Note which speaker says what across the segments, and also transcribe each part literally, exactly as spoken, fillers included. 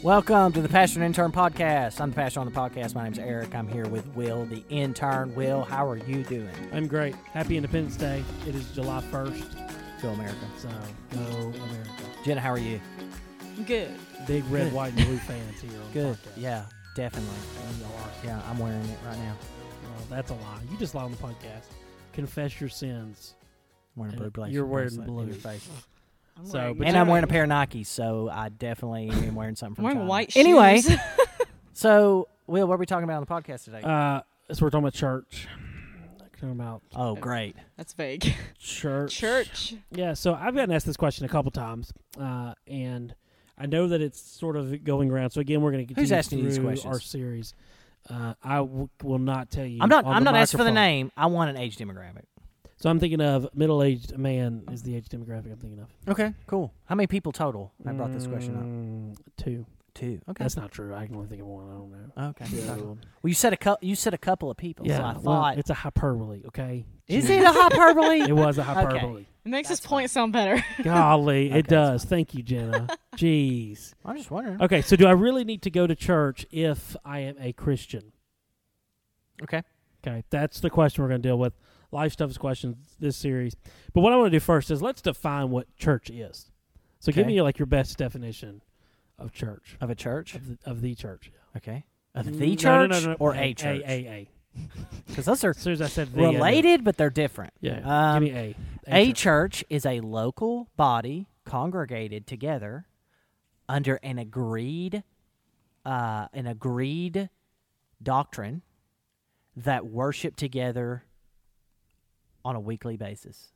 Speaker 1: Welcome to the Pastor and Intern Podcast. I'm the pastor on the podcast. My name's Eric. I'm here with Will, the intern. Will, how are you doing?
Speaker 2: I'm great. Happy Independence Day. It is July first.
Speaker 1: Go America.
Speaker 2: So, go America.
Speaker 1: Jenna, how are you?
Speaker 3: Good.
Speaker 2: Big red,
Speaker 1: Good.
Speaker 2: white, and blue fans here on
Speaker 1: Good.
Speaker 2: the podcast.
Speaker 1: Yeah, definitely.
Speaker 2: And you are.
Speaker 1: Yeah, I'm wearing it right now.
Speaker 2: Well, that's a lie. You just lie on the podcast. Confess your sins.
Speaker 1: I'm wearing a blue bracelet.
Speaker 2: You're wearing
Speaker 1: bracelet
Speaker 2: blue.
Speaker 1: in your face.
Speaker 3: I'm
Speaker 2: So,
Speaker 3: wearing
Speaker 2: but
Speaker 1: And
Speaker 2: you're
Speaker 1: I'm wearing a
Speaker 2: right.
Speaker 1: pair of Nikes, so I definitely am wearing something
Speaker 3: I'm
Speaker 1: from
Speaker 3: wearing
Speaker 1: China.
Speaker 3: white shoes.
Speaker 1: Anyway, so, Will, what are we talking about on the podcast today?
Speaker 2: Uh, so we're talking about church. Talking about
Speaker 1: oh, great.
Speaker 3: That's vague.
Speaker 2: church.
Speaker 3: Church.
Speaker 2: Yeah, so I've gotten asked this question a couple times, uh, and I know that it's sort of going around. So again, we're going to continue
Speaker 1: Who's asking you these
Speaker 2: through
Speaker 1: questions?
Speaker 2: our series. Uh, I w- will not tell you.
Speaker 1: I'm not.
Speaker 2: on
Speaker 1: I'm
Speaker 2: the
Speaker 1: not asking for the
Speaker 2: microphone.
Speaker 1: name. I want an age demographic.
Speaker 2: So I'm thinking of middle-aged man is the age demographic I'm thinking of.
Speaker 1: Okay, cool. How many people total? I brought this question
Speaker 2: Mm, Two.
Speaker 1: up. Two. Okay.
Speaker 2: That's not true. I can only think of one. I don't know.
Speaker 1: Okay.
Speaker 2: So,
Speaker 1: Well, you said a cou- You said a couple of people.
Speaker 2: yeah,
Speaker 1: So I
Speaker 2: well,
Speaker 1: thought.
Speaker 2: it's a hyperbole. Okay.
Speaker 1: Is it a hyperbole?
Speaker 2: It was a hyperbole.
Speaker 3: It makes
Speaker 1: That's
Speaker 3: his point sound better.
Speaker 2: Golly,
Speaker 1: Okay,
Speaker 2: it does. Thank you, Jenna. Jeez.
Speaker 1: I'm just wondering.
Speaker 2: Okay, so do I really need to go to church if I am a Christian?
Speaker 1: Okay.
Speaker 2: Okay, that's the question we're going to deal with. Life Stuff's questions this series. But what I want to do first is let's define what church is. So give
Speaker 1: Okay.
Speaker 2: me like your best definition of church.
Speaker 1: Of a church.
Speaker 2: Of the, of the church.
Speaker 1: Okay. Of
Speaker 2: Mm,
Speaker 1: the
Speaker 2: no,
Speaker 1: church
Speaker 2: no, no, no,
Speaker 1: or
Speaker 2: a,
Speaker 1: a church?
Speaker 2: A, A, A.
Speaker 1: Because those are
Speaker 2: As soon as I said the, I knew.
Speaker 1: related, but they're different.
Speaker 2: Yeah,
Speaker 1: Um,
Speaker 2: give me A.
Speaker 1: A
Speaker 2: church.
Speaker 1: church is a local body congregated together under an agreed, uh, an agreed doctrine that worship together on a weekly basis.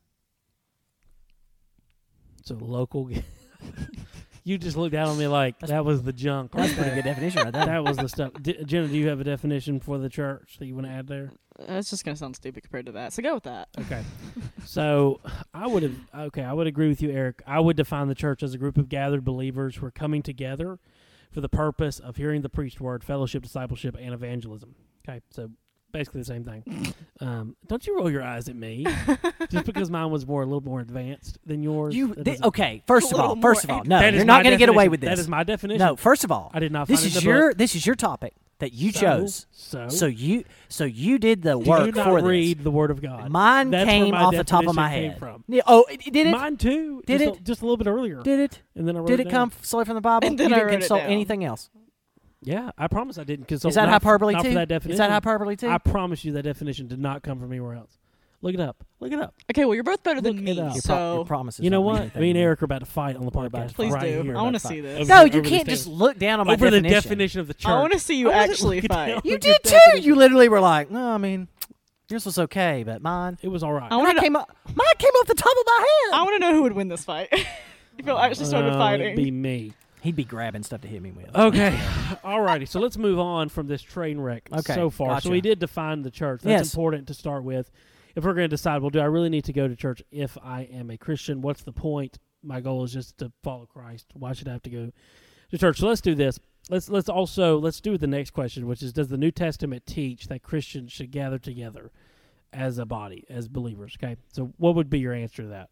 Speaker 2: So local. You just looked down on me like that was the junk.
Speaker 1: That's
Speaker 2: right
Speaker 1: a pretty
Speaker 2: there.
Speaker 1: good definition right there.
Speaker 2: That was the stuff. D- Jenna, do you have a definition for the church that you want to add there?
Speaker 3: That's just going to sound stupid compared to that. So go with that.
Speaker 2: Okay. So I would have, okay, I would agree with you, Eric. I would define the church as a group of gathered believers who are coming together for the purpose of hearing the preached word, fellowship, discipleship, and evangelism. Okay, so basically the same thing. Um, don't you roll your eyes at me. Just because mine was more a little more advanced than yours.
Speaker 1: You
Speaker 2: that
Speaker 1: thi-
Speaker 2: doesn't-
Speaker 1: okay? First
Speaker 3: A
Speaker 1: of all,
Speaker 3: little
Speaker 1: first of
Speaker 3: more
Speaker 1: all, no,
Speaker 2: That is
Speaker 1: you're
Speaker 2: my
Speaker 1: not going to get away
Speaker 2: definition.
Speaker 1: with this.
Speaker 2: That is my definition.
Speaker 1: No, first of all,
Speaker 2: I did not
Speaker 1: this
Speaker 2: find
Speaker 1: is
Speaker 2: it in the
Speaker 1: your
Speaker 2: book.
Speaker 1: this is your topic that you
Speaker 2: So-
Speaker 1: chose.
Speaker 2: So,
Speaker 1: So you so you did the
Speaker 2: do
Speaker 1: work
Speaker 2: not
Speaker 1: for
Speaker 2: read
Speaker 1: this.
Speaker 2: the Word of God.
Speaker 1: Mine
Speaker 2: That's where
Speaker 1: came
Speaker 2: my
Speaker 1: off the top of my
Speaker 2: definition came
Speaker 1: head.
Speaker 2: from.
Speaker 1: Yeah, oh, it, did it?
Speaker 2: Mine too.
Speaker 1: Did
Speaker 2: just
Speaker 1: it?
Speaker 2: A, just a little bit earlier.
Speaker 1: Did it?
Speaker 2: And then I wrote
Speaker 1: Did
Speaker 2: it
Speaker 1: it
Speaker 2: down.
Speaker 1: come solely from the Bible?
Speaker 3: And then
Speaker 1: you
Speaker 3: I
Speaker 1: didn't
Speaker 3: wrote it
Speaker 1: consult
Speaker 3: down.
Speaker 1: anything else.
Speaker 2: Yeah, I promise I didn't consult.
Speaker 1: Is that
Speaker 2: not,
Speaker 1: hyperbole
Speaker 2: not
Speaker 1: too?
Speaker 2: For that definition.
Speaker 1: Is that hyperbole too?
Speaker 2: I promise you that definition did not come from anywhere else. Look it up. Look it up.
Speaker 3: Okay, well, you're both better
Speaker 2: Look
Speaker 3: than
Speaker 2: it
Speaker 3: me.
Speaker 2: up.
Speaker 1: your, pro- your
Speaker 3: So
Speaker 1: promises.
Speaker 2: You know
Speaker 1: don't mean
Speaker 2: what?
Speaker 1: anything
Speaker 2: Me and
Speaker 1: to
Speaker 2: Eric are about to fight on the
Speaker 1: We're about
Speaker 2: podcast.
Speaker 1: to
Speaker 3: please
Speaker 2: right
Speaker 3: do.
Speaker 2: Here.
Speaker 3: I want to
Speaker 1: That's
Speaker 3: see
Speaker 2: fine.
Speaker 3: this.
Speaker 2: Over
Speaker 1: No,
Speaker 2: the-
Speaker 1: you
Speaker 2: over
Speaker 1: can't
Speaker 2: this
Speaker 1: just
Speaker 2: table.
Speaker 1: look down on my
Speaker 2: Over the
Speaker 1: definition.
Speaker 2: definition of the church.
Speaker 3: I want to see you
Speaker 2: I wanna
Speaker 3: actually
Speaker 2: look
Speaker 3: fight.
Speaker 2: down.
Speaker 1: You
Speaker 2: Look at
Speaker 1: did too.
Speaker 2: definition.
Speaker 1: You literally were like, no, I mean, yours was okay, but mine.
Speaker 2: It was all right.
Speaker 3: I
Speaker 1: Mine
Speaker 3: want to
Speaker 1: came up. Mine came off the top of my head.
Speaker 3: I want to know who would win this fight. If y'all actually started
Speaker 2: Oh,
Speaker 3: fighting.
Speaker 2: It'd be me.
Speaker 1: He'd be grabbing stuff to hit me with.
Speaker 2: Okay. Alrighty. So let's move on from this train wreck
Speaker 1: Okay,
Speaker 2: so far.
Speaker 1: gotcha.
Speaker 2: So we did define the church. That's
Speaker 1: Yes.
Speaker 2: important to start with. If we're going to decide, well, do I really need to go to church if I am a Christian? What's the point? My goal is just to follow Christ. Why should I have to go to church? So let's do this. Let's let's also let's do the next question, which is: does the New Testament teach that Christians should gather together as a body, as believers? Okay. So what would be your answer to that?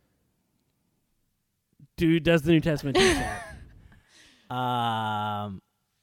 Speaker 2: Do does the New Testament teach that?
Speaker 1: Um,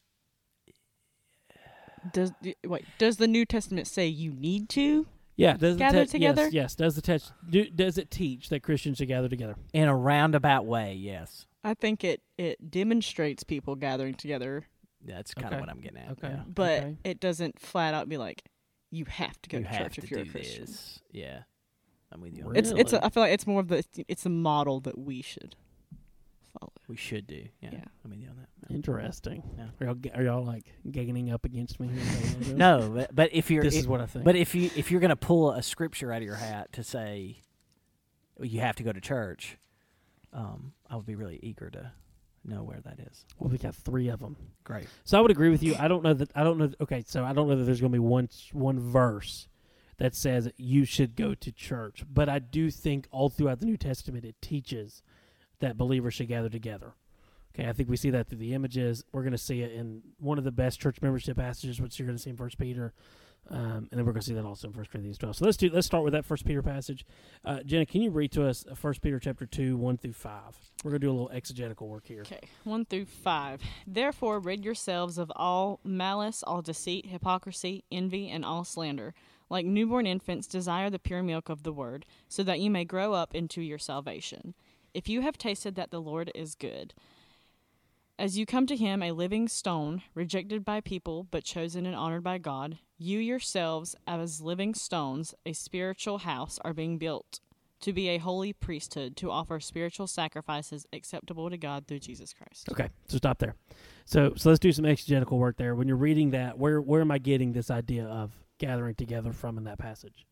Speaker 3: Does wait? Does the New Testament say you need to?
Speaker 2: Yeah, does
Speaker 3: Gather
Speaker 2: the te-
Speaker 3: together?
Speaker 2: Yes, yes. Does the text do, does it teach that Christians should gather together?
Speaker 1: in a roundabout way, yes.
Speaker 3: I think it it demonstrates people gathering together,
Speaker 1: That's kind of
Speaker 2: Okay.
Speaker 1: what I'm getting at.
Speaker 2: Okay.
Speaker 1: yeah.
Speaker 3: but
Speaker 2: Okay.
Speaker 3: it doesn't flat out be like you have to go
Speaker 1: You
Speaker 3: to
Speaker 1: have
Speaker 3: church
Speaker 1: to
Speaker 3: if you're
Speaker 1: do
Speaker 3: a Christian.
Speaker 1: this. Yeah, I'm with you. on
Speaker 2: Really?
Speaker 3: It's
Speaker 1: that.
Speaker 3: it's. A, I feel like it's more of the it's a model that we should follow.
Speaker 1: We should do. Yeah,
Speaker 3: Yeah.
Speaker 1: I'm with you on that. Yeah.
Speaker 2: Interesting.
Speaker 1: Yeah.
Speaker 2: Are y'all, are y'all like ganging up against me here?
Speaker 1: No, but, but if you're,
Speaker 2: This
Speaker 1: if-
Speaker 2: is what I think.
Speaker 1: but if you if you're gonna pull a scripture out of your hat to say you have to go to church, um, I would be really eager to know where that is.
Speaker 2: well, we got three of them.
Speaker 1: Great.
Speaker 2: So I would agree with you. I don't know that. I don't know. Okay, so I don't know that there's going to be one one verse that says you should go to church, but I do think all throughout the New Testament it teaches that believers should gather together. Okay, I think we see that through the images. We're going to see it in one of the best church membership passages, which you're going to see in First Peter. Um, and then we're going to see that also in First Corinthians twelve. So let's do. Let's start with that First Peter passage. Uh, Jenna, can you read to us First Peter chapter two, one through five? We're going to do a little exegetical work here.
Speaker 3: Okay, one through five. Therefore, rid yourselves of all malice, all deceit, hypocrisy, envy, and all slander. Like newborn infants, desire the pure milk of the word, so that you may grow up into your salvation. If you have tasted that the Lord is good, as you come to him, a living stone, rejected by people, but chosen and honored by God, you yourselves, as living stones, a spiritual house, are being built to be a holy priesthood, to offer spiritual sacrifices acceptable to God through Jesus Christ.
Speaker 2: Okay, so stop there. So, so let's do some exegetical work there. When you're reading that, where where am I getting this idea of gathering together from in that passage?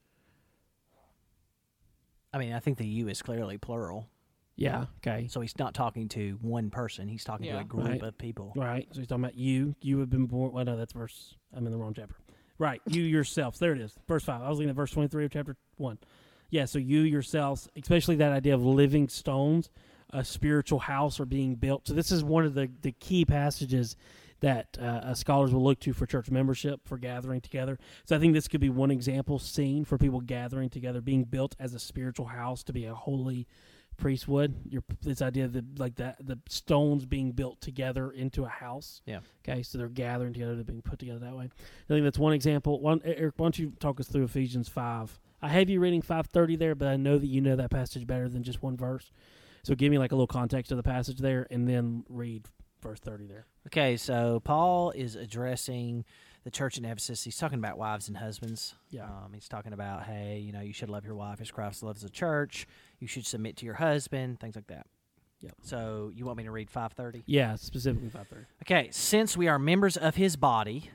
Speaker 1: I mean, I think the you is clearly plural.
Speaker 2: Yeah. Okay.
Speaker 1: So he's not talking to one person. He's talking to
Speaker 3: Yeah.
Speaker 1: a group
Speaker 2: Right.
Speaker 1: of people.
Speaker 2: Right. So he's talking about you. You have been born. Well, no, that's verse. I'm in the wrong chapter. Right. You yourselves. There it is. Verse five. I was looking at verse twenty-three of chapter one. Yeah. So you yourselves, especially that idea of living stones, a spiritual house are being built. So this is one of the, the key passages that uh, uh, scholars will look to for church membership, for gathering together. So I think this could be one example seen for people gathering together, being built as a spiritual house to be a holy priesthood. Your this idea that like that the stones being built together into a house.
Speaker 1: Yeah.
Speaker 2: Okay, so they're gathering together, they're being put together that way. I think that's one example. One, Eric, why don't you talk us through Ephesians five? I have you reading five thirty there, but I know that you know that passage better than just one verse. So give me like a little context of the passage there, and then read verse thirty there.
Speaker 1: Okay, so Paul is addressing the church in Ephesus. He's talking about wives and husbands.
Speaker 2: Yeah.
Speaker 1: Um, he's talking about, hey, you know, you should love your wife as Christ loves the church. You should submit to your husband, things like that.
Speaker 2: Yep.
Speaker 1: So you want me to read five thirty?
Speaker 2: Yeah, specifically five thirty.
Speaker 1: Okay, since we are members of his body.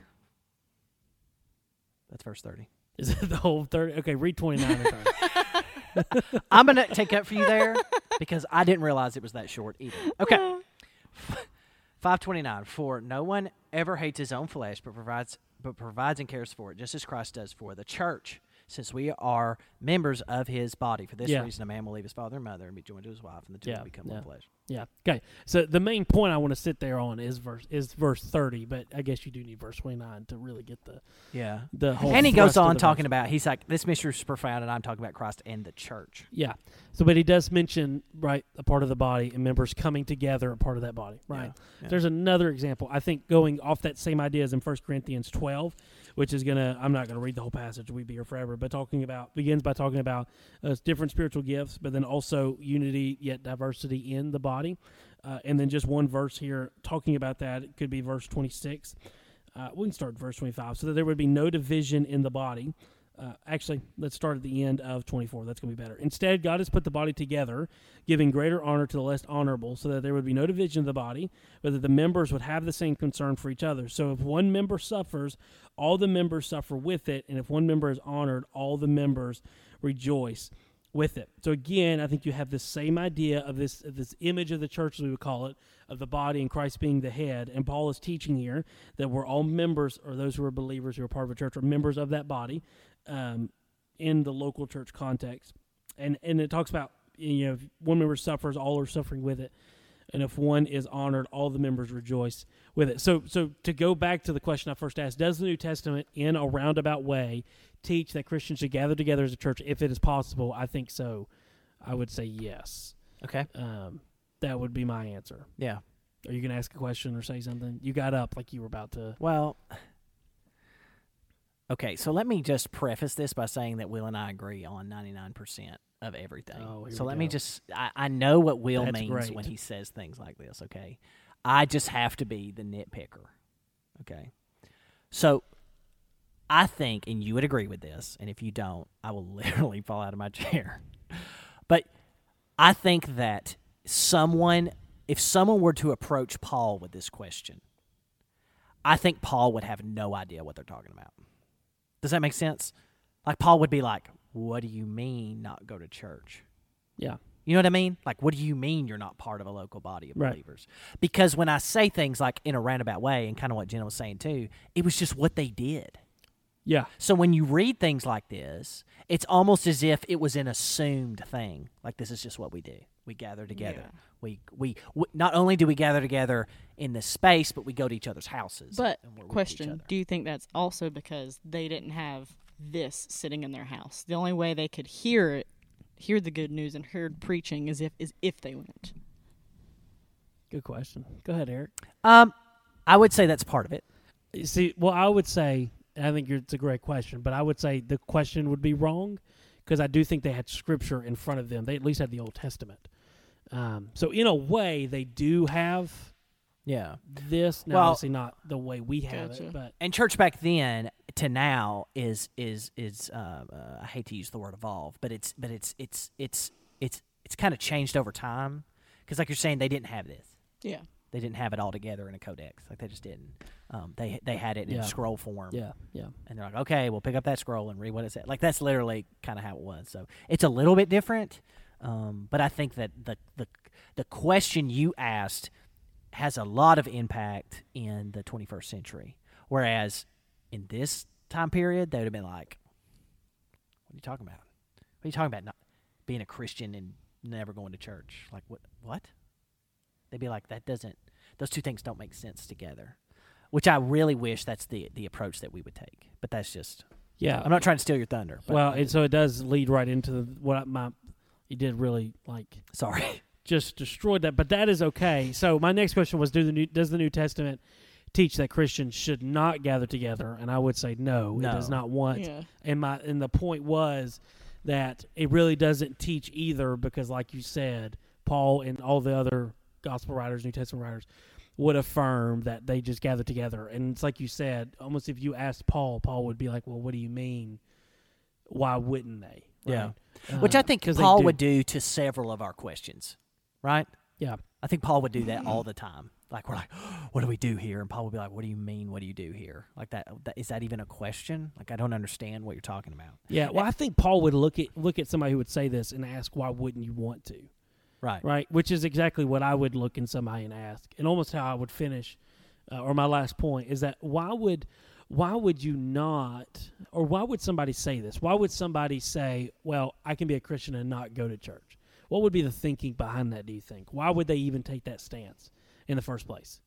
Speaker 1: That's verse thirty.
Speaker 2: Is it the whole thirty? Okay, read twenty-nine.
Speaker 1: I'm going to take up for you there because I didn't realize it was that short either. Okay. five twenty-nine. For no one ever hates his own flesh, but provides but provides and cares for it, just as Christ does for the church, since we are members of his body. For this
Speaker 2: Yeah.
Speaker 1: reason, a man will leave his father and mother and be joined to his wife, and the two
Speaker 2: Yeah,
Speaker 1: will become
Speaker 2: yeah.
Speaker 1: one flesh.
Speaker 2: Yeah. Okay. So the main point I want to sit there on is verse is verse thirty, but I guess you do need verse twenty-nine to really get the
Speaker 1: Yeah.
Speaker 2: the whole.
Speaker 1: And he goes
Speaker 2: thrust of
Speaker 1: on
Speaker 2: the
Speaker 1: talking
Speaker 2: verse.
Speaker 1: about, he's like, this mystery is profound, and I'm talking about Christ and the church.
Speaker 2: Yeah. So, but he does mention right a part of the body and members coming together, a part of that body. Right.
Speaker 1: Yeah, yeah.
Speaker 2: There's another example. I think going off that same idea as in First Corinthians twelve, which is gonna. I'm not gonna read the whole passage. We'd be here forever. But talking about begins by talking about uh, different spiritual gifts, but then also unity yet diversity in the body. Uh, and then just one verse here talking about that. It could be verse twenty-six. Uh, we can start at verse twenty-five. So that there would be no division in the body. Uh, actually, let's start at the end of twenty-four. That's going to be better. Instead, God has put the body together, giving greater honor to the less honorable, so that there would be no division of the body, but that the members would have the same concern for each other. So if one member suffers, all the members suffer with it. And if one member is honored, all the members rejoice with it. So again, I think you have this same idea of this of this image of the church, as we would call it, of the body and Christ being the head. And Paul is teaching here that we're all members, or those who are believers who are part of a church, are members of that body um, in the local church context. And and it talks about, you know, if one member suffers, all are suffering with it. And if one is honored, all the members rejoice with it. So so to go back to the question I first asked, does the New Testament, in a roundabout way, teach that Christians should gather together as a church if it is possible? I think so. I would say yes.
Speaker 1: Okay.
Speaker 2: Um, that would be my answer.
Speaker 1: Yeah.
Speaker 2: Are you going to ask a question or say something? You got up like you were about to.
Speaker 1: Well, okay, so let me just preface this by saying that Will and I agree on ninety-nine percent of everything.
Speaker 2: Oh, here
Speaker 1: so
Speaker 2: we
Speaker 1: let me
Speaker 2: go.
Speaker 1: just, I, I know what Will
Speaker 2: That's
Speaker 1: means
Speaker 2: great.
Speaker 1: when he says things like this, okay? I just have to be the nitpicker, okay? So I think, and you would agree with this, and if you don't, I will literally fall out of my chair. But I think that someone, if someone were to approach Paul with this question, I think Paul would have no idea what they're talking about. Does that make sense? Like, Paul would be like, what do you mean not go to church?
Speaker 2: Yeah.
Speaker 1: You know what I mean? Like, what do you mean you're not part of a local body of
Speaker 2: Right.
Speaker 1: believers? Because when I say things like in a roundabout way, and kind of what Jenna was saying too, it was just what they did.
Speaker 2: Yeah.
Speaker 1: So when you read things like this, it's almost as if it was an assumed thing. Like, this is just what we do. We gather together.
Speaker 3: Yeah.
Speaker 1: We, we we not only do we gather together in this space, but we go to each other's houses.
Speaker 3: But
Speaker 1: and we're with each
Speaker 3: question,
Speaker 1: other.
Speaker 3: do you think that's also because they didn't have this sitting in their house? The only way they could hear it, hear the good news and hear preaching is if is if they went.
Speaker 2: Good question. Go ahead, Eric.
Speaker 1: Um, I would say that's part of it.
Speaker 2: You see, well, I would say, and I think you're, it's a great question, but I would say the question would be wrong because I do think they had Scripture in front of them. They at least had the Old Testament. Um, so in a way, they do have
Speaker 1: Yeah.
Speaker 2: this. Now,
Speaker 1: Well-
Speaker 2: obviously not the way we have
Speaker 3: Gotcha.
Speaker 2: it, but
Speaker 1: And church back then to now is is is uh, uh, I hate to use the word evolve, but it's but it's it's it's it's it's kind of changed over time because like you're saying, they didn't have this.
Speaker 3: Yeah.
Speaker 1: They didn't have it all together in a codex. Like they just didn't. Um, they they had it in
Speaker 2: Yeah.
Speaker 1: scroll form.
Speaker 2: yeah, yeah.
Speaker 1: And they're like, okay, we'll pick up that scroll and read what it said. Like that's literally kind of how it was. So it's a little bit different, um, but I think that the the the question you asked has a lot of impact in the twenty-first century, whereas in this time period, they would have been like, "What are you talking about? What are you talking about? Not being a Christian and never going to church? Like what? What?" They'd be like, "That doesn't. Those two things don't make sense together." Which I really wish that's the the approach that we would take. But that's just.
Speaker 2: Yeah.
Speaker 1: I'm not trying to steal your thunder. But
Speaker 2: Well, and so it does lead right into the, what I, my you did really like
Speaker 1: sorry.
Speaker 2: just destroyed that, but that is okay. So my next question was: Do the new, does the New Testament teach that Christians should not gather together? And I would say no,
Speaker 1: No.
Speaker 2: it does not want.
Speaker 3: Yeah.
Speaker 2: And my and the point was that it really doesn't teach either because, like you said, Paul and all the other gospel writers, New Testament writers, would affirm that they just gather together. And it's like you said, almost if you asked Paul, Paul would be like, "Well, what do you mean? Why wouldn't they?"
Speaker 1: Yeah.
Speaker 2: Right?
Speaker 1: Which
Speaker 2: Uh,
Speaker 1: I think
Speaker 2: 'cause they
Speaker 1: Paul
Speaker 2: do.
Speaker 1: would do to several of our questions, right?
Speaker 2: Yeah.
Speaker 1: I think Paul would do that all the time. Like we're like, "What do we do here?" And Paul would be like, "What do you mean? What do you do here?" Like that, that is that even a question? Like I don't understand what you're talking about.
Speaker 2: Yeah. Well, I think Paul would look at look at somebody who would say this and ask, "Why wouldn't you want to?"
Speaker 1: Right.
Speaker 2: Right, which is exactly what I would look in somebody and ask, and almost how I would finish, uh, or my last point is that why would, why would you not, or why would somebody say this? Why would somebody say, "Well, I can be a Christian and not go to church"? What would be the thinking behind that? Do you think? Why would they even take that stance in the first place?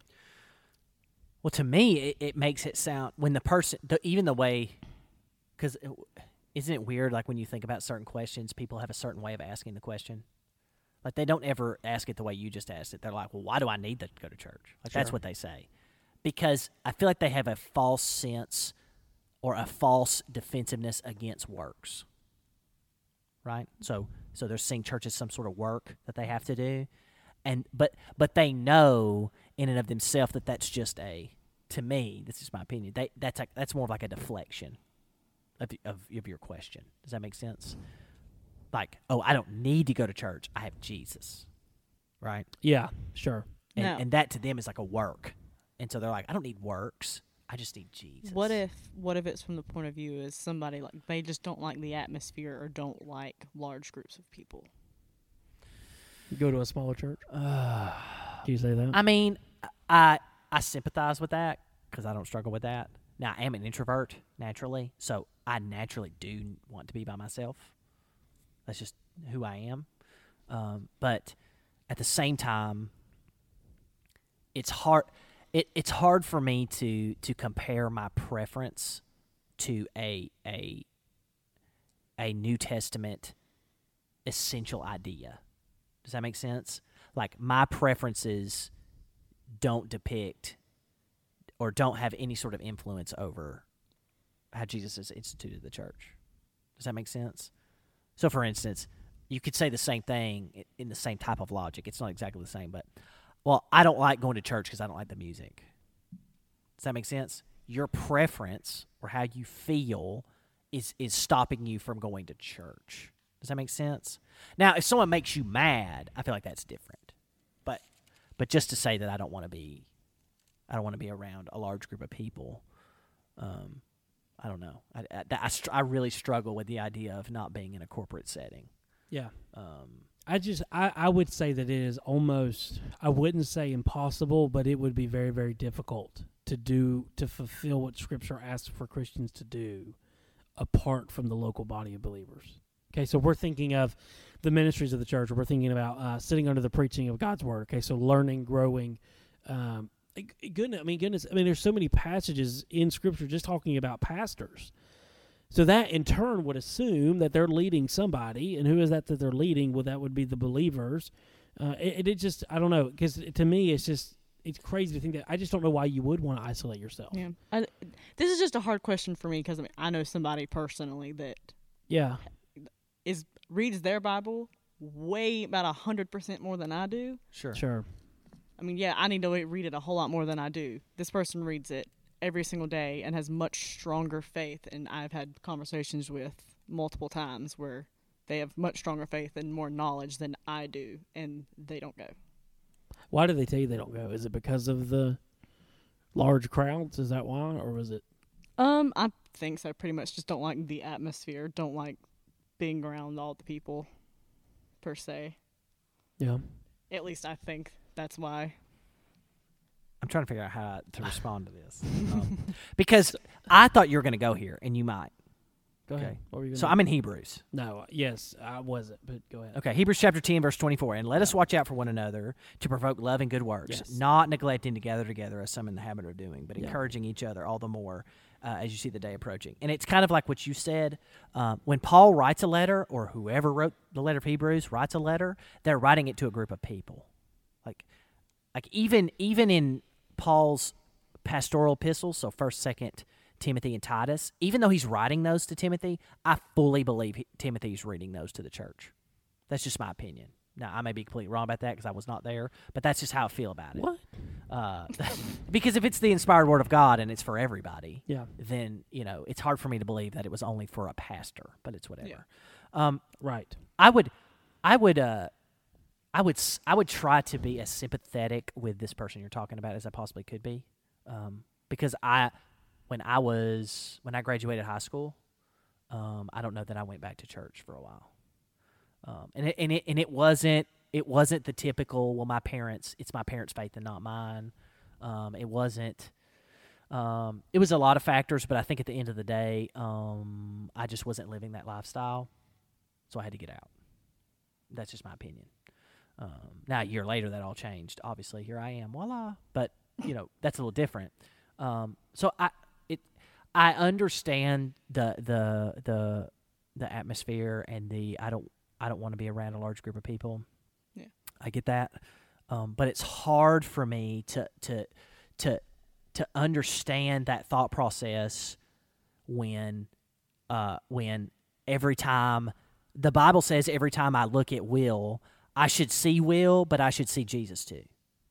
Speaker 1: Well, to me, it, it makes it sound when the person, the, even the way, because isn't it weird? Like when you think about certain questions, people have a certain way of asking the question. Like they don't ever ask it the way you just asked it. They're like, "Well, why do I need to go to church?" Like that's
Speaker 2: Sure.
Speaker 1: what they say, because I feel like they have a false sense or a false defensiveness against works. Right. So, so they're seeing church as some sort of work that they have to do, and but but they know in and of themselves that that's just a. To me, this is my opinion. They that's like, that's more of like a deflection of, of of your question. Does that make sense? Like, oh, I don't need to go to church. I have Jesus, right?
Speaker 2: Yeah, sure.
Speaker 1: And,
Speaker 3: No.
Speaker 1: and that to them is like a work. And so they're like, I don't need works. I just need Jesus.
Speaker 3: What if what if it's from the point of view is somebody like they just don't like the atmosphere or don't like large groups of people?
Speaker 2: You go to a smaller church.
Speaker 1: Uh,
Speaker 2: Do you say that?
Speaker 1: I mean, I I sympathize with that because I don't struggle with that. Now, I am an introvert naturally, so I naturally do want to be by myself. That's just who I am. Um, but at the same time, it's hard. It, it's hard for me to to compare my preference to a a a New Testament essential idea. Does that make sense? Like my preferences don't depict or don't have any sort of influence over how Jesus has instituted the church. Does that make sense? So, for instance, you could say the same thing in the same type of logic. It's not exactly the same, but, well, I don't like going to church because I don't like the music. Does that make sense? Your preference or how you feel is is stopping you from going to church. Does that make sense? Now, if someone makes you mad, I feel like that's different. But but just to say that I don't want to be, I don't want to be around a large group of people. Um, I don't know. I I, I, str- I really struggle with the idea of not being in a corporate setting.
Speaker 2: yeah.
Speaker 1: Um,
Speaker 2: I just I, I would say that it is almost I wouldn't say impossible, but it would be very, very difficult to do to fulfill what Scripture asks for Christians to do apart from the local body of believers. Okay, so we're thinking of the ministries of the church, we're thinking about uh, sitting under the preaching of God's word. Okay, so learning, growing. Um, goodness, I mean, goodness, I mean, there's so many passages in Scripture just talking about pastors. So that in turn would assume that they're leading somebody, and who is that that they're leading? Well, that would be the believers. Uh, it, it just, I don't know, because to me, it's just, it's crazy to think that. I just don't know why you would want to isolate yourself.
Speaker 3: Yeah, I, this is just a hard question for me because I mean I know somebody personally that
Speaker 2: Yeah,
Speaker 3: is reads their Bible way about a hundred percent more than I do.
Speaker 1: Sure.
Speaker 2: sure.
Speaker 3: I mean, yeah, I need to read it a whole lot more than I do. This person reads it every single day and has much stronger faith, and I've had conversations with multiple times where they have much stronger faith and more knowledge than I do, and they don't go.
Speaker 2: Why do they tell you they don't go? Is it because of the large crowds? Is that why, or was it?
Speaker 3: Um, I think so. Pretty much, just don't like the atmosphere. Don't like being around all the people, per se.
Speaker 2: Yeah.
Speaker 3: At least I think that's why.
Speaker 1: I'm trying to figure out how to respond to this. Um, because I thought you were going to go here, and you might.
Speaker 2: Go
Speaker 1: Okay.
Speaker 2: ahead. What were you gonna
Speaker 1: So
Speaker 2: do?
Speaker 1: I'm in Hebrews.
Speaker 2: No, yes, I wasn't, but go ahead.
Speaker 1: Okay, Hebrews chapter ten, verse twenty-four. And let us watch out for one another to provoke love and good works,
Speaker 2: Yes.
Speaker 1: not neglecting to gather together as some in the habit of doing, but
Speaker 2: Yeah.
Speaker 1: encouraging each other all the more uh, as you see the day approaching. And it's kind of like what you said. Um, when Paul writes a letter, or whoever wrote the letter of Hebrews writes a letter, they're writing it to a group of people. Like, like even even in Paul's pastoral epistles, so First, Second Timothy, and Titus, even though he's writing those to Timothy, I fully believe he, Timothy's reading those to the church. That's just my opinion. Now, I may be completely wrong about that because I was not there, but that's just how I feel about it.
Speaker 2: What?
Speaker 1: Uh, because if it's the inspired word of God and it's for everybody,
Speaker 2: Yeah.
Speaker 1: then, you know, it's hard for me to believe that it was only for a pastor, but it's whatever.
Speaker 3: Yeah.
Speaker 1: Um,
Speaker 2: Right.
Speaker 1: I would, I would, uh, I would, s- I would try to be as sympathetic with this person you're talking about as I possibly could be, um, because I, when I was, when I graduated high school, um, I don't know that I went back to church for a while, um, and it, and it, and it wasn't, it wasn't the typical. Well, my parents, it's my parents' faith and not mine. Um, it wasn't. Um, it was a lot of factors, but I think at the end of the day, um, I just wasn't living that lifestyle, so I had to get out. That's just my opinion. Um, now, a year later, that all changed. Obviously, here I am, voila. But, you know, that's a little different. Um, so I it I understand the the the the atmosphere and the I don't I don't want to be around a large group of people.
Speaker 3: Yeah.
Speaker 1: I get that. Um, but it's hard for me to to to to understand that thought process when uh, when every time the Bible says every time I look at Will, I should see Will, but I should see Jesus too.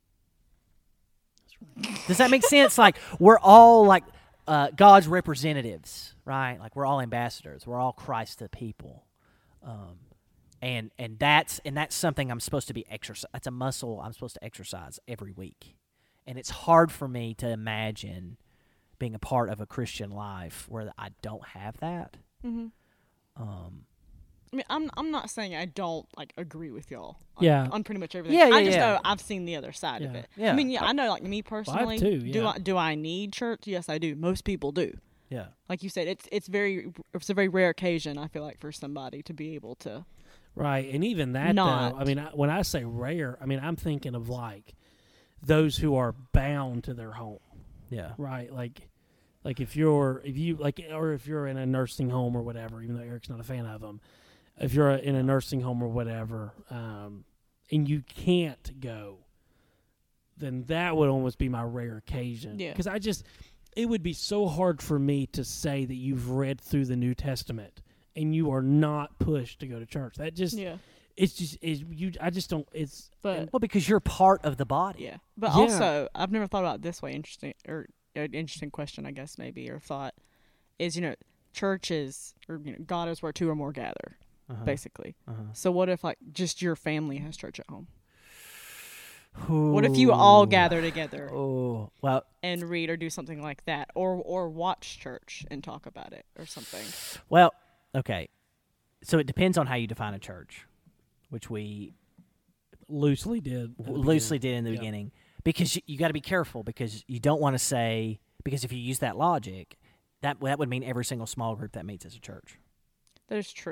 Speaker 1: Does that make sense? Like, we're all like uh, God's representatives, right? Like, we're all ambassadors. We're all Christ the people, um, and and that's and that's something I'm supposed to be exercise. That's a muscle I'm supposed to exercise every week, and it's hard for me to imagine being a part of a Christian life where I don't have that.
Speaker 3: Mm-hmm.
Speaker 1: Um,
Speaker 3: I mean, I'm I'm not saying I don't like agree with y'all. On,
Speaker 2: Yeah.
Speaker 3: on pretty much everything.
Speaker 1: Yeah, yeah,
Speaker 3: I just
Speaker 1: yeah.
Speaker 3: know I've seen the other side of
Speaker 2: Yeah.
Speaker 3: it.
Speaker 1: Yeah.
Speaker 3: I mean, yeah, I know. Like me personally,
Speaker 2: too,
Speaker 3: do
Speaker 2: yeah.
Speaker 3: I do I need church? Yes, I do. Most people do.
Speaker 1: yeah.
Speaker 3: Like you said, it's it's very it's a very rare occasion. I feel like for somebody to be able to.
Speaker 2: Right, and even that
Speaker 3: Not.
Speaker 2: though, I mean, I, when I say rare, I mean I'm thinking of like those who are bound to their home,
Speaker 1: Yeah.
Speaker 2: right? Like, like if you're if you like, or if you're in a nursing home or whatever, even though Eric's not a fan of them, if you're in a nursing home or whatever, um, and you can't go, then that would almost be my rare occasion.
Speaker 3: Yeah.
Speaker 2: Because I just, it would be so hard for me to say that you've read through the New Testament and you are not pushed to go to church. That just,
Speaker 3: Yeah.
Speaker 2: it's just, it's, you. I just don't. It's
Speaker 3: But
Speaker 1: Well, because you're part of the body.
Speaker 3: yeah. But
Speaker 2: Yeah.
Speaker 3: also, I've never thought about it this way. Interesting or an interesting question, I guess maybe, or thought is you know churches or you know God is where two or more gather,
Speaker 1: Uh-huh.
Speaker 3: basically.
Speaker 1: Uh-huh.
Speaker 3: So what if like just your family has church at home? What if you all
Speaker 1: Ooh.
Speaker 3: gather together
Speaker 1: Oh, well,
Speaker 3: and read or do something like that, or or watch church and talk about it or something?
Speaker 1: well, okay. So it depends on how you define a church, which we
Speaker 2: loosely did. at the
Speaker 1: w- loosely
Speaker 2: beginning.
Speaker 1: did in the
Speaker 2: Yeah.
Speaker 1: beginning, because you, you got to be careful, because you don't want to say, because if you use that logic, that that would mean every single small group that meets as a church.
Speaker 3: That is true.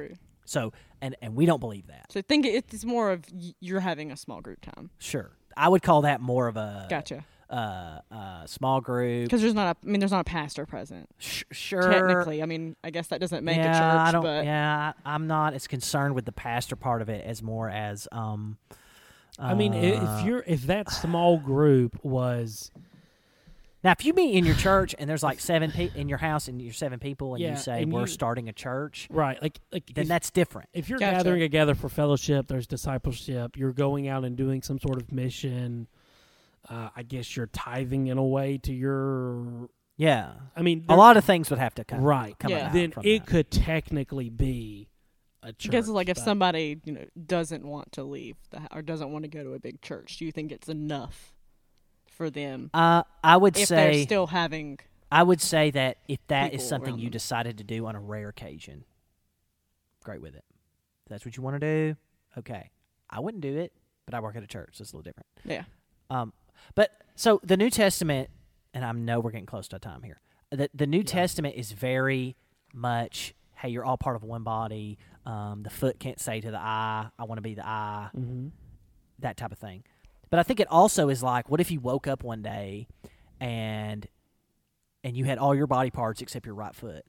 Speaker 1: So, and, and we don't believe that.
Speaker 3: So I think it's more of y- you're having a small group time.
Speaker 1: Sure. I would call that more of a
Speaker 3: Gotcha.
Speaker 1: uh, uh, small group.
Speaker 3: Because there's not a, I mean, there's not a pastor present.
Speaker 1: Sh- sure.
Speaker 3: Technically, I mean, I guess that doesn't make
Speaker 1: yeah,
Speaker 3: a church,
Speaker 1: I don't,
Speaker 3: but
Speaker 1: yeah, I- I'm not as concerned with the pastor part of it as more as um.
Speaker 2: I mean, i-
Speaker 1: uh,
Speaker 2: if you're if that small group was
Speaker 1: now, if you meet in your church and there's like seven people in your house and you're seven people and
Speaker 2: Yeah,
Speaker 1: you say
Speaker 2: and
Speaker 1: we're
Speaker 2: you-
Speaker 1: starting a church,
Speaker 2: right, like like
Speaker 1: then
Speaker 2: if,
Speaker 1: that's different.
Speaker 2: if you're
Speaker 3: Gotcha.
Speaker 2: gathering together for fellowship, there's discipleship. You're going out and doing some sort of mission. Uh, I guess you're tithing in a way to your.
Speaker 1: Yeah,
Speaker 2: I mean,
Speaker 1: a
Speaker 2: there-
Speaker 1: lot of things would have to come
Speaker 2: right.
Speaker 1: come
Speaker 3: Yeah.
Speaker 1: about
Speaker 2: Then
Speaker 1: from
Speaker 2: it
Speaker 1: that.
Speaker 2: could technically be a church.
Speaker 3: because like if
Speaker 2: but-
Speaker 3: somebody you know doesn't want to leave the, or doesn't want to go to a big church, do you think it's enough for them
Speaker 1: Uh, I would
Speaker 3: if
Speaker 1: say
Speaker 3: they're still having?
Speaker 1: I would say that if that is
Speaker 3: people
Speaker 1: something
Speaker 3: around
Speaker 1: you
Speaker 3: them.
Speaker 1: decided to do on a rare occasion, great with it. If that's what you want to do, okay. I wouldn't do it, but I work at a church, so it's a little different.
Speaker 3: Yeah.
Speaker 1: Um, but so the New Testament, and I know we're getting close to time here. The the New Testament is very much, hey, you're all part of one body. Um, the foot can't say to the eye, I want to be the eye.
Speaker 2: Mhm.
Speaker 1: That type of thing. But I think it also is like, what if you woke up one day and and you had all your body parts except your right foot,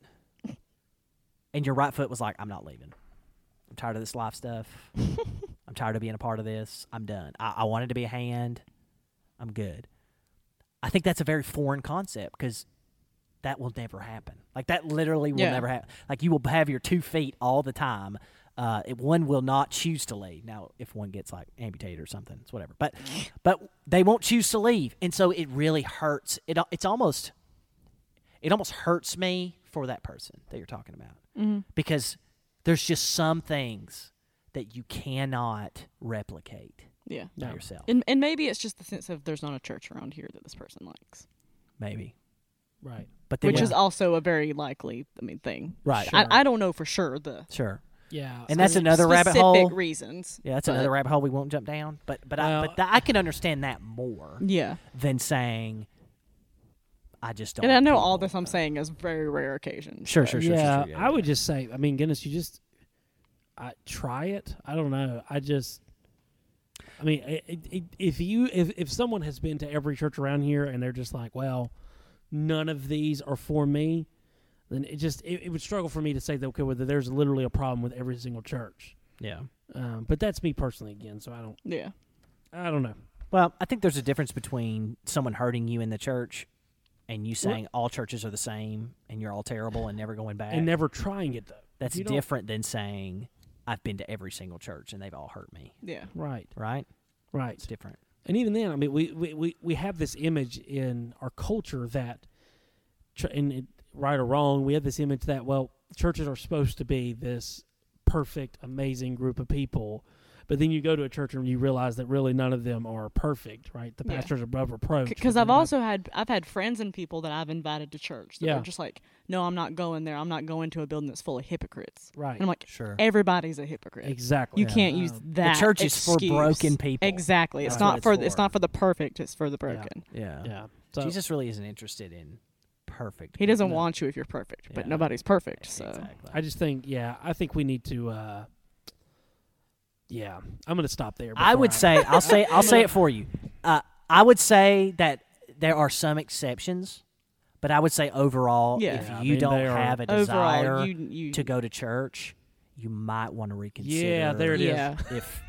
Speaker 1: and your right foot was like, I'm not leaving. I'm tired of this life stuff. I'm tired of being a part of this. I'm done. I, I wanted to be a hand. I'm good. I think that's a very foreign concept because that will never happen. Like that literally will
Speaker 3: Yeah.
Speaker 1: never happen. Like you will have your two feet all the time. Uh, it, one will not choose to leave. Now, if one gets like amputated or something, it's whatever. But, but they won't choose to leave, and so it really hurts. It it's almost, it almost hurts me for that person that you're talking about
Speaker 3: Mm-hmm.
Speaker 1: because there's just some things that you cannot replicate
Speaker 3: Yeah.
Speaker 1: by
Speaker 2: No.
Speaker 1: yourself.
Speaker 3: And and maybe it's just the sense of there's not a church around here that this person likes,
Speaker 1: Maybe,
Speaker 2: Right.
Speaker 1: but they
Speaker 3: which is
Speaker 1: will-
Speaker 3: also a very likely, I mean, thing.
Speaker 1: right.
Speaker 2: Sure.
Speaker 3: I, I don't know for sure the
Speaker 1: Sure.
Speaker 2: Yeah.
Speaker 1: And that's
Speaker 3: specific
Speaker 1: another rabbit hole.
Speaker 3: reasons.
Speaker 1: Yeah, that's
Speaker 3: but-
Speaker 1: another rabbit hole we won't jump down. But but I
Speaker 2: Well-
Speaker 1: but th- I can understand that more
Speaker 3: Yeah.
Speaker 1: than saying I just don't.
Speaker 3: And I
Speaker 1: want
Speaker 3: know all
Speaker 1: people.
Speaker 3: this I'm saying is very rare occasions.
Speaker 1: Sure,
Speaker 3: but-
Speaker 1: sure, sure.
Speaker 2: yeah,
Speaker 1: sure,
Speaker 2: I would just say, I mean, goodness, you just I try it. I don't know. I just, I mean, it, it, it, if you if if someone has been to every church around here and they're just like, well, none of these are for me, then it just it, it would struggle for me to say that okay, whether there's literally a problem with every single church.
Speaker 1: Yeah.
Speaker 2: Um, but that's me personally again, so I don't
Speaker 3: Yeah.
Speaker 2: I don't know.
Speaker 1: Well, I think there's a difference between someone hurting you in the church and you saying all churches are the same and you're all terrible and never going back.
Speaker 2: And never trying it though.
Speaker 1: That's
Speaker 2: you don't-
Speaker 1: different than saying I've been to every single church and they've all hurt me.
Speaker 3: Yeah.
Speaker 2: Right.
Speaker 1: Right?
Speaker 2: Right.
Speaker 1: It's different.
Speaker 2: And even then, I mean, we, we, we, we have this image in our culture that, ch- and it, right or wrong, we have this image that, well, churches are supposed to be this perfect, amazing group of people. But then you go to a church and you realize that really none of them are perfect, right? The
Speaker 3: Yeah.
Speaker 2: pastors are above reproach.
Speaker 3: Because
Speaker 2: but
Speaker 3: I've
Speaker 2: they're not-
Speaker 3: also had I've had friends and people that I've invited to church that
Speaker 2: Yeah.
Speaker 3: are just like, no, I'm not going there. I'm not going to a building that's full of hypocrites.
Speaker 2: Right.
Speaker 3: And I'm like,
Speaker 1: Sure.
Speaker 3: everybody's a hypocrite.
Speaker 2: Exactly.
Speaker 3: You can't use
Speaker 2: Um,
Speaker 3: that.
Speaker 1: the church is for
Speaker 3: excuse.
Speaker 1: broken people.
Speaker 3: Exactly. It's
Speaker 1: That's
Speaker 3: not
Speaker 1: what
Speaker 3: for
Speaker 1: it's
Speaker 3: it's
Speaker 1: for.
Speaker 3: not for the perfect. It's for the broken.
Speaker 1: Yeah.
Speaker 2: Yeah. So,
Speaker 1: Jesus really isn't interested in perfect.
Speaker 3: He doesn't
Speaker 2: No.
Speaker 3: want you if you're perfect, but
Speaker 1: Yeah.
Speaker 3: nobody's perfect. So
Speaker 1: Exactly.
Speaker 2: I just think, yeah, I think we need to, uh, yeah, I'm going to stop there.
Speaker 1: I
Speaker 2: before
Speaker 1: would say I'll say I'll say it for you. Uh, I would say that there are some exceptions, but I would say overall,
Speaker 3: Yeah.
Speaker 1: if
Speaker 2: Yeah, I
Speaker 1: you
Speaker 2: mean,
Speaker 1: don't
Speaker 2: they are-
Speaker 1: have a desire
Speaker 3: overall, you you
Speaker 1: to go to church, you might want to reconsider.
Speaker 2: Yeah, there it is.
Speaker 3: yeah.
Speaker 1: If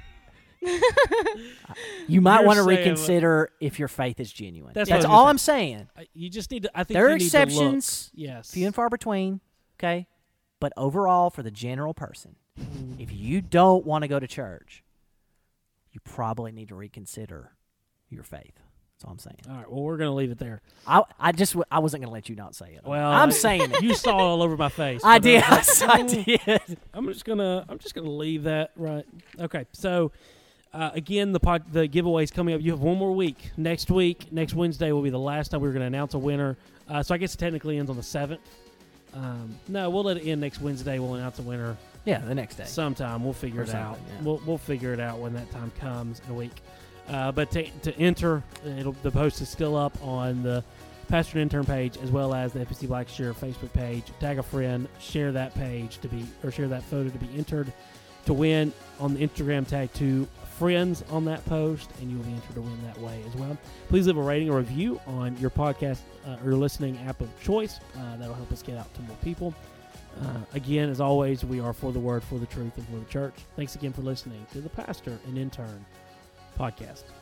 Speaker 1: you might
Speaker 2: You're
Speaker 1: want to
Speaker 2: saying-
Speaker 1: reconsider if your faith is genuine.
Speaker 2: That's
Speaker 1: That's,
Speaker 2: what I was
Speaker 1: all
Speaker 2: gonna
Speaker 1: I'm saying.
Speaker 2: I- you just need to, I think
Speaker 1: There are
Speaker 2: you need to look.
Speaker 1: exceptions,
Speaker 2: Yes.
Speaker 1: few and far between. Okay, but overall, for the general person,
Speaker 2: Mm.
Speaker 1: if you don't want to go to church, you probably need to reconsider your faith. That's all I'm saying.
Speaker 2: All right. Well, we're going to leave it there.
Speaker 1: I I just w- I wasn't gonna let you not say it.
Speaker 2: Well,
Speaker 1: I'm
Speaker 2: I-
Speaker 1: saying it.
Speaker 2: You saw it all over my face.
Speaker 1: I
Speaker 2: but,
Speaker 1: did.
Speaker 2: uh,
Speaker 1: I did.
Speaker 2: I'm just gonna. I'm just gonna leave that right. Okay. So, uh, again, the pod, the giveaway is coming up. You have one more week. Next week, next Wednesday will be the last time we're gonna announce a winner. Uh, so I guess it technically ends on the seventh. Um, no, we'll let it end next Wednesday. We'll announce a winner
Speaker 1: Yeah, the next day.
Speaker 2: sometime. We'll figure
Speaker 1: Or
Speaker 2: it out.
Speaker 1: something, yeah.
Speaker 2: We'll we'll figure it out when that time comes in a week. Uh, but to, to enter, it'll, the post is still up on the Pastor and Intern page, as well as the F B C Blackshear Facebook page. Tag a friend, share that page to be, or share that photo to be entered to win. On the Instagram, tag two friends on that post, and you will be entered to win that way as well. Please leave a rating or review on your podcast uh, or listening app of choice. Uh, that'll help us get out to more people. Uh, again, as always, we are for the word, for the truth, and for the church. Thanks again for listening to the Pastor and Intern podcast.